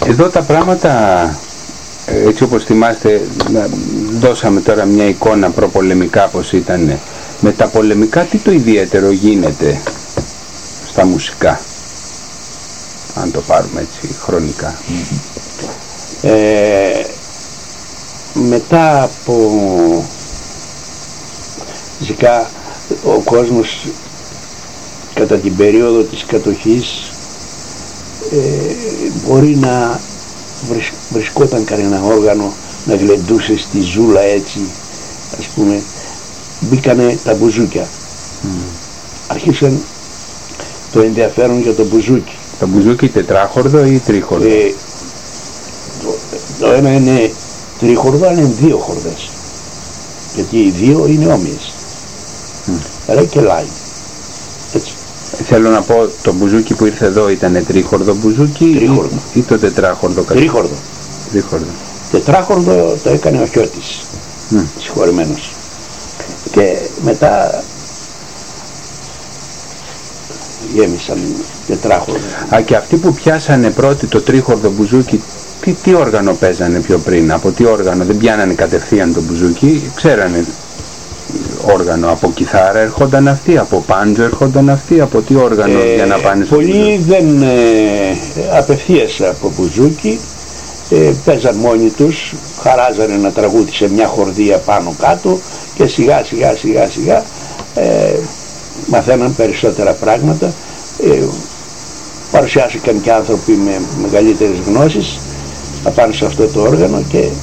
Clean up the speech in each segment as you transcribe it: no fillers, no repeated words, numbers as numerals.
Εδώ τα πράγματα, έτσι όπως θυμάστε, δώσαμε τώρα μια εικόνα προπολεμικά πως ήταν. Με τα πολεμικά τι το ιδιαίτερο γίνεται στα μουσικά, αν το πάρουμε έτσι χρονικά? Μετά από φυσικά ο κόσμος κατά την περίοδο της κατοχής μπορεί να βρισκόταν κανένα όργανο να γλεντούσε στη ζούλα, έτσι ας πούμε. Μπήκανε τα μπουζούκια. Αρχίσαν το ενδιαφέρον για το μπουζούκι. Το μπουζούκι τετράχορδο ή τρίχορδο? Το ένα είναι τρίχορδο, αλλά είναι δύο χορδές, γιατί οι δύο είναι όμοιες. Ρε και λάι. Έτσι. Θέλω να πω, το μπουζούκι που ήρθε εδώ ήταν τρίχορδο μπουζούκι ή το τετράχορδο? Τρίχορδο. Τετράχορδο το έκανε ο Χιώτης, συγχωρημένος. Και μετά γέμισαν τετράχορδο. Και αυτοί που πιάσανε πρώτοι το τρίχορδο μπουζούκι, τι όργανο παίζανε πιο πριν? Από τι όργανο? Δεν πιάνανε κατευθείαν το μπουζούκι, ξέρανε όργανο? Από κιθάρα ερχόταν αυτοί, από πάντζο ερχόταν αυτοί, από τι όργανο για να πάνε στο μπουζούκι? Πολλοί δεν απευθείας από μπουζούκι, παίζαν μόνοι τους, χαράζανε ένα τραγούδι σε μια χορδία πάνω κάτω και σιγά σιγά μαθαίναν περισσότερα πράγματα. Παρουσιάστηκαν και άνθρωποι με μεγαλύτερες γνώσεις απάνω σε αυτό το όργανο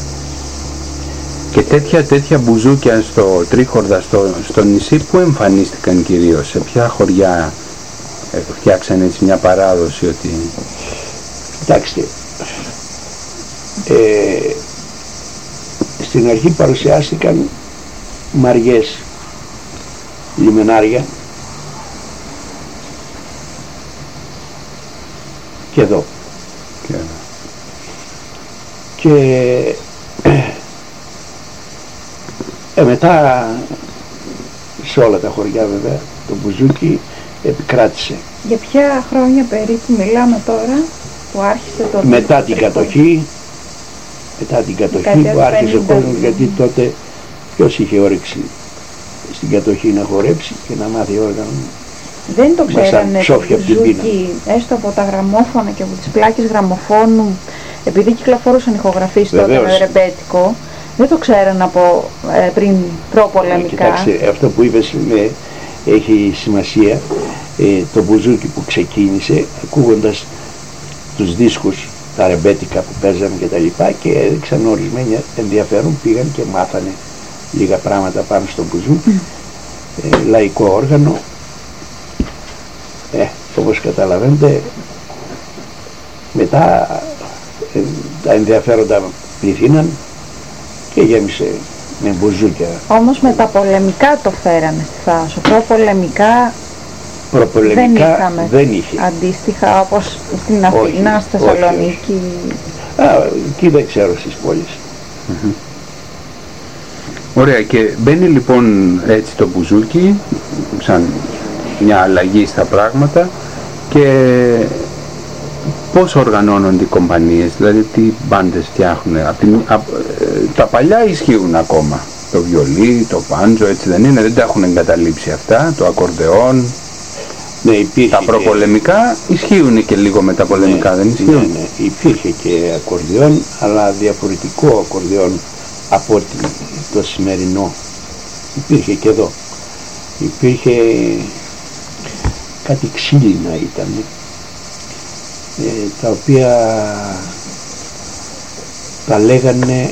και τέτοια μπουζούκια στο τρίχορδα στο νησί που εμφανίστηκαν κυρίως? Σε ποια χωριά φτιάξανε έτσι μια παράδοση? Ότι... Κοιτάξτε, στην αρχή παρουσιάστηκαν μαριές, λιμενάρια και εδώ. Και μετά σε όλα τα χωριά βέβαια το μπουζούκι επικράτησε. Για ποια χρόνια περίπου μιλάμε τώρα που άρχισε το... Μετά την κατοχή που άρχισε ο κόσμος, γιατί τότε ποιος είχε όρεξη στην κατοχή να χορέψει και να μάθει όργανο? Δεν το ξέρανε το μπουζούκι, έστω από τα γραμμόφωνα και από τις πλάκες γραμμοφώνου, επειδή κυκλοφορούσαν ηχογραφίες τότε με ρεμπέτικο, δεν το ξέρανε από πριν προπολεμικά. Κοιτάξτε, αυτό που είπες έχει σημασία. Το μπουζούκι που ξεκίνησε ακούγοντας τους δίσκους, τα ρεμπέτικα που παίζανε και τα λοιπά, και έδειξαν ορισμένοι ενδιαφέρον, πήγαν και μάθανε λίγα πράγματα πάνω στο μπουζούκι. Λαϊκό όργανο. Όπως καταλαβαίνετε, μετά τα ενδιαφέροντα πληθύναν και γέμισε με μπουζούκια. Όμως με τα πολεμικά το φέρανε στη Θάσο. Προπολεμικά δεν είχε. Αντίστοιχα όπως στην Αθήνα, στη Θεσσαλονίκη. Εκεί δεν ξέρω στις πόλεις. Ωραία, και μπαίνει λοιπόν έτσι το μπουζούκι σαν μια αλλαγή στα πράγματα. Και πώς οργανώνονται οι κομπανίες, δηλαδή τι μπάντες φτιάχνουν? Τα παλιά ισχύουν ακόμα, το βιολί, το πάντζο, έτσι δεν είναι? Δεν τα έχουν εγκαταλείψει αυτά, το ακορντεόν? Τα προπολεμικά ισχύουν και λίγο με τα πολεμικά, δεν ισχύουν? Ναι, υπήρχε και ακορντεόν, αλλά διαφορετικό ακορντεόν από το σημερινό. Υπήρχε και εδώ. Υπήρχε κάτι ξύλινα ήταν, τα οποία τα λέγανε,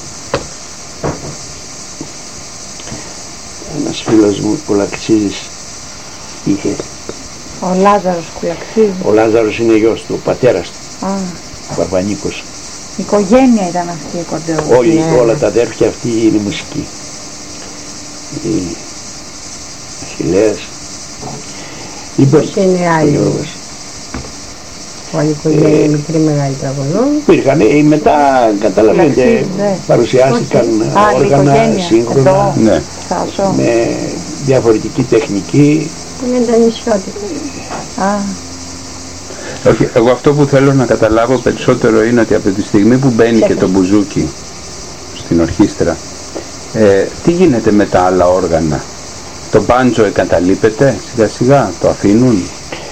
ένας φίλος μου Κουλαξίδης είχε. Ο Λάζαρος Κουλαξίδης. Ο Λάζαρος είναι γιος του, ο πατέρας του, ο Βαρβανίκος. Η οικογένεια ήταν αυτή η ακορντεόν. Όλα τα αδέρφια αυτή είναι μουσική. Η Αχιλλέας. Πώς είναι άλλοι? Όλη η οικογένεια μικρή μεγάλη τραγωδόν. Υπήρχαν, μετά καταλαβαίνετε, παρουσιάστηκαν όργανα σύγχρονα με διαφορετική τεχνική. Είναι τα νησιώτικα. Όχι, εγώ αυτό που θέλω να καταλάβω περισσότερο είναι ότι από τη στιγμή που μπαίνει και το μπουζούκι στην ορχήστρα, τι γίνεται με τα άλλα όργανα? Το μπάντζο εγκαταλείπεται σιγά σιγά, το αφήνουν?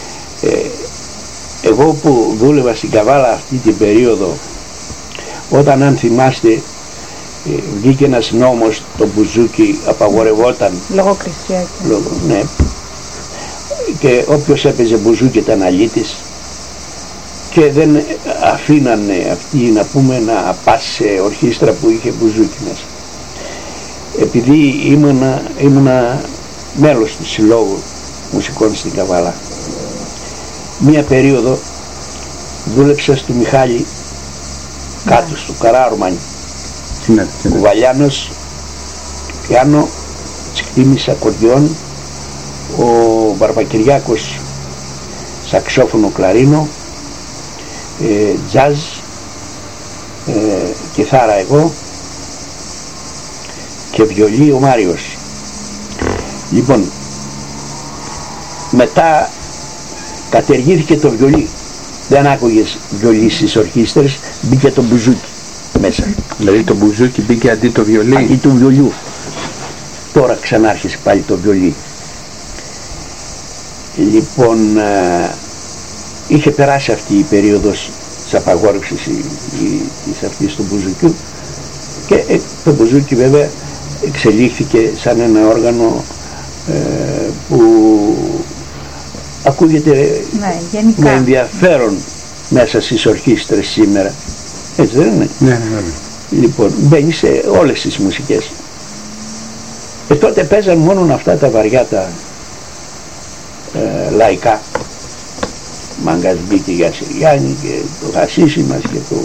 Εγώ που δούλευα στην Καβάλα αυτή την περίοδο, όταν, αν θυμάστε, βγήκε ένας νόμος, το μπουζούκι απαγορευόταν. Λογοκρισία. Ναι. Και όποιος έπαιζε μπουζούκι ήταν αλήτης και δεν αφήνανε αυτοί, να πούμε, να πας σε ορχήστρα που είχε μπουζούκι μέσα. Επειδή ήμουνα μέλος του Συλλόγου Μουσικών στην Καβάλα, μία περίοδο δούλεψα στο Μιχάλη κάτω στο Καράορμανι. Ο Βαλιάνος πιάνο, Τσικτήμης ακορδιόν, ο Βαρβακυριάκος σαξόφωνο κλαρίνο, τζάζ, κιθάρα εγώ και βιολί ο Μάριος. Λοιπόν, μετά κατεργήθηκε το βιολί. Δεν άκουγες βιολί στις ορχήστρες, μπήκε το μπουζούκι μέσα. Δηλαδή το μπουζούκι μπήκε αντί το βιολί? Αντί του βιολιού. Τώρα ξανάρχισε πάλι το βιολί. Λοιπόν, είχε περάσει αυτή η περίοδος της απαγόρευσης της αυτής του μπουζουκιού και το μπουζούκι βέβαια εξελίχθηκε σαν ένα όργανο που ακούγεται με ενδιαφέρον μέσα στις ορχήστρες σήμερα. Έτσι δεν είναι? Ναι. Λοιπόν, μπαίνει σε όλες τις μουσικές. Τότε παίζαν μόνο αυτά τα βαριά τα λαϊκά. Μάγκας μπήκε για Συριάννη και το Χασίσι μας και το...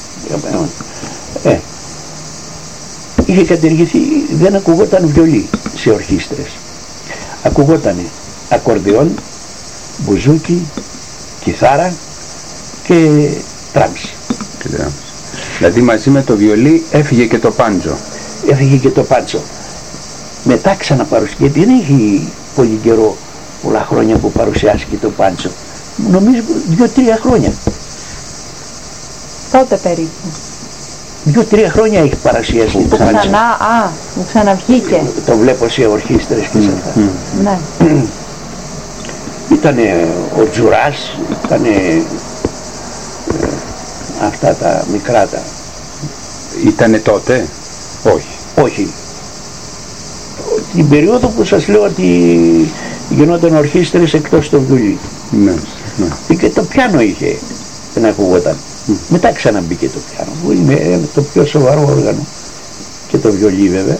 είχε κατεργηθεί, δεν ακουγόταν βιολί σε ορχήστρες. Ακουγότανε ακορδιόν, μπουζούκι, κιθάρα και τράμς. Δηλαδή μαζί με το βιολί έφυγε και το πάντζο. Έφυγε και το πάντζο. Μετά ξαναπαρουσιάστηκε, γιατί δεν έχει πολύ καιρό, πολλά χρόνια που παρουσιάστηκε το πάντζο. Νομίζω 2-3 χρόνια. Πότε περίπου? 2-3 χρόνια έχει παρουσιαστεί το πάντζο. Μου ξαναβγήκε. Το βλέπω σε ορχήστρες και σε αυτά. Ναι. Ήτανε ο Τζουράς, ήτανε αυτά τα μικρά τα. Ήτανε τότε? Όχι. Την περίοδο που σας λέω ότι γινόταν ορχήστρες εκτός το βιολί. Ναι. Και το πιάνο είχε, δεν ακουγόταν. Μετά ξαναμπήκε το πιάνο, που είναι το πιο σοβαρό όργανο. Και το βιολί βέβαια.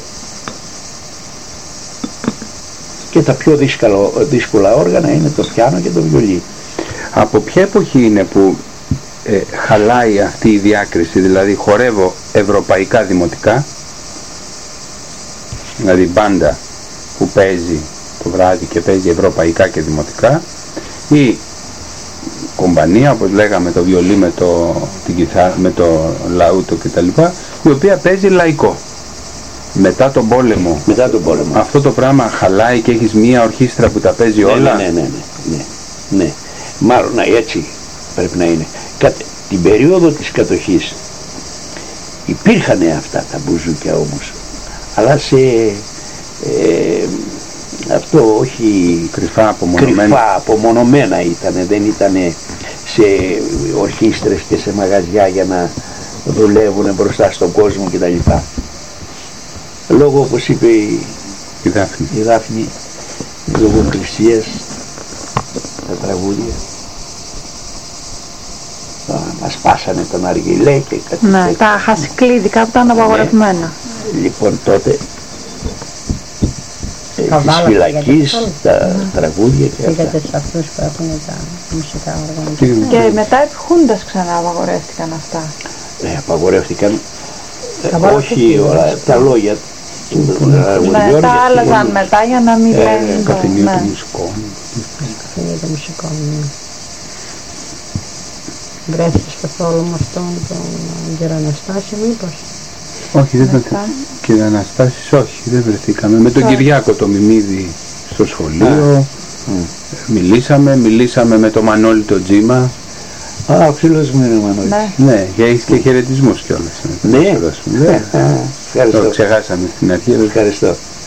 Και τα πιο δύσκολα όργανα είναι το πιάνο και το βιολί. Από ποια εποχή είναι που χαλάει αυτή η διάκριση? Δηλαδή χορεύω ευρωπαϊκά δημοτικά, δηλαδή μπάντα που παίζει το βράδυ και παίζει ευρωπαϊκά και δημοτικά, ή κομπανία, όπως λέγαμε, το βιολί με την κιθάρα, με το λαούτο κτλ, η οποία παίζει λαϊκό. Μετά τον πόλεμο. Αυτό το πράγμα χαλάει και έχεις μία ορχήστρα που τα παίζει όλα. Ναι. Μάλλον έτσι πρέπει να είναι. Την περίοδο της κατοχής υπήρχαν αυτά τα μπουζούκια όμως, αλλά σε αυτό όχι κρυφά απομονωμένα ήταν, δεν ήταν σε ορχήστρες και σε μαγαζιά για να δουλεύουν μπροστά στον κόσμο κτλ. Λόγω, όπως είπε η Δάφνη, λογοκρισίες, τα τραγούδια. Μας πάσανε τον αργυλέ και κάτι ναι, τέτοιο. τα χασικλίδικα που ήταν απαγορευμένα. Λοιπόν, τότε της φυλακής, τα τραγούδια και αυτά. Πήγατε σε αυτούς που έχουν τα μουσικά όργανα. Και μετά επί Χούντας ξανά απαγορεύτηκαν αυτά. Απαγορεύτηκαν, όχι όλα, τα λόγια του τραγουδιών. Τα άλλαζαν μετά για να μην λένε. Καφενείο των μουσικών. Καφενείο των μουσικών, ναι. Βρέθηκες καθόλου με αυτόν τον κύριο Αναστάση μήπως? Όχι, δεν βρεθήκαμε. Κύριε Αναστάσης, όχι, δεν βρεθήκαμε. Με τον Κυριάκο το Μιμίδη στο σχολείο. Μιλήσαμε με τον Μανώλη τον Τζίμα. Α, φίλος μου είναι ο Μανώλης. Ναι, και έχεις και χαιρετισμούς κιόλας. Ναι, ευχαριστώ. Το ξεχάσαμε στην αρχή. Ευχαριστώ.